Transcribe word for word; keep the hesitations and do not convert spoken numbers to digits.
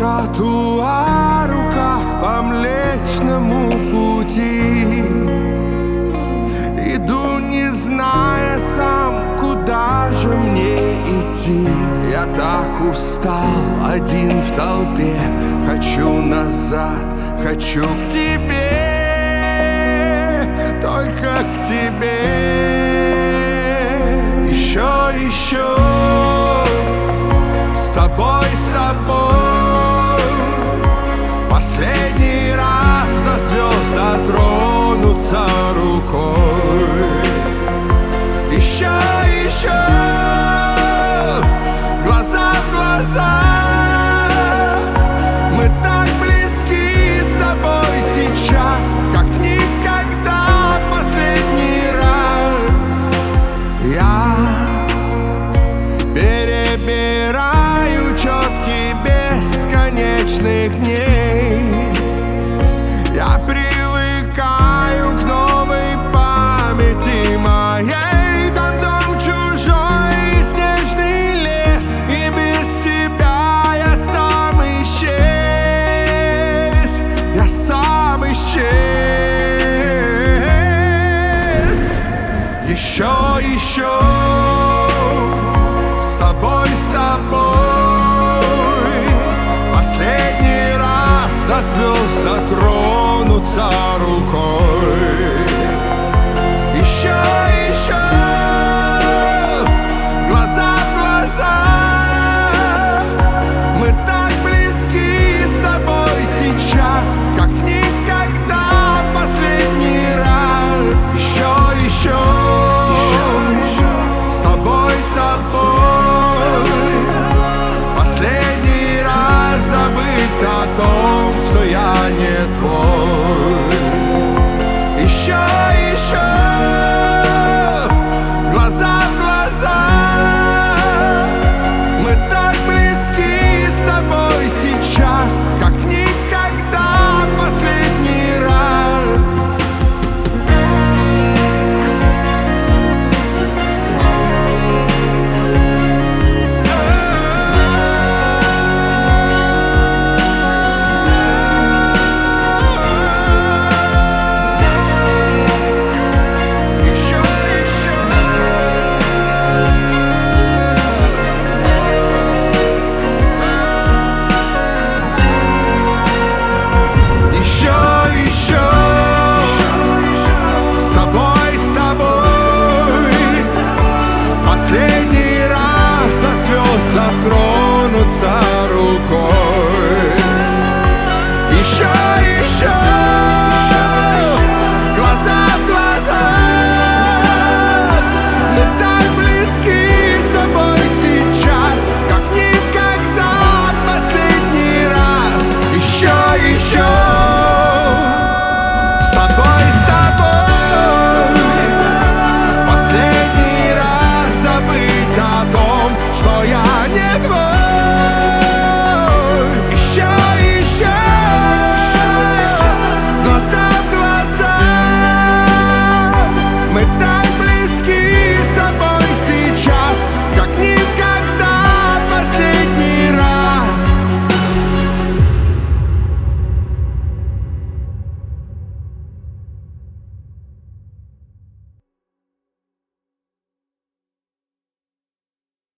тротуару, как по Млечному пути. Иду, не зная сам, куда же мне идти. Я так устал, один в толпе. Хочу назад, хочу к тебе, только к тебе. Еще, еще с тобой, с тобой последний раз до звезд дотронуться рукой. Еще, еще глаза в глаза. Мы так близки с тобой сейчас, как никогда. Последний раз я перебираю четки бесконечных дней. Я привыкаю к новой памяти моей. Там дом чужой и снежный лес, и без тебя я сам исчез. Я сам исчез. Еще, еще с тобой, с тобой последний раз до звезд дотронуться рукой.